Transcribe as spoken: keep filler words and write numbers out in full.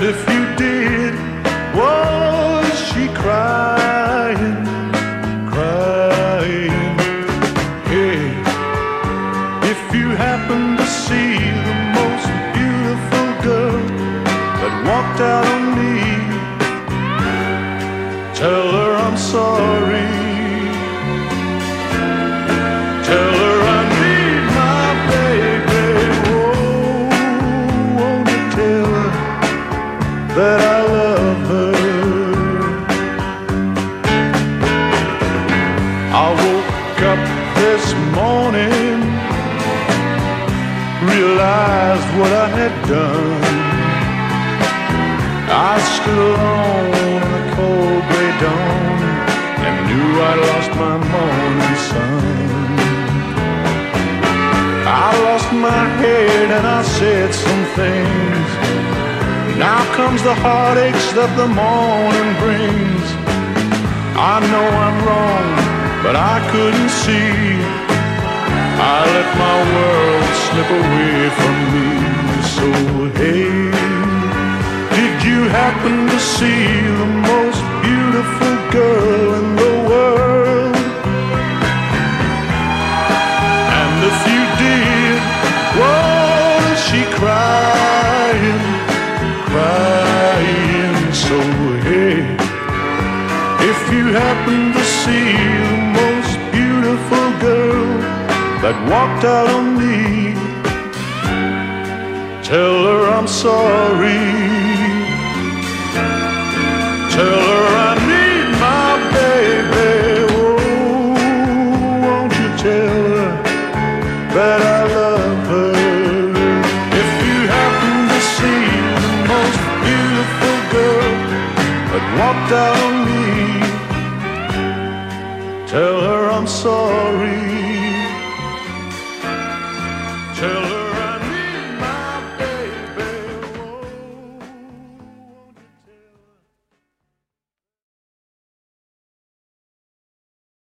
if you did, was she crying, crying? Hey, if you happen to see the most beautiful girl that walked out on me, tell her I'm sorry. Tell her I need my baby. Oh, won't you tell her that I love her? I woke up this morning, realized what I had done. I stood alone in the cold gray dawn and knew I'd lost my morning sun. I lost my head and I said some things. Now comes the heartaches that the morning brings. I know I'm wrong, but I couldn't see. I let my world slip away from me. So hey, did you happen to see the most beautiful girl in the world? And if you did, was she crying, crying? So hey, if you happen to see the most beautiful girl that walked out on me, tell her I'm sorry. Tell her I need my baby. Oh, won't you tell her that I love her? If you happen to see the most beautiful girl that walked out on me, tell her I'm sorry. Tell her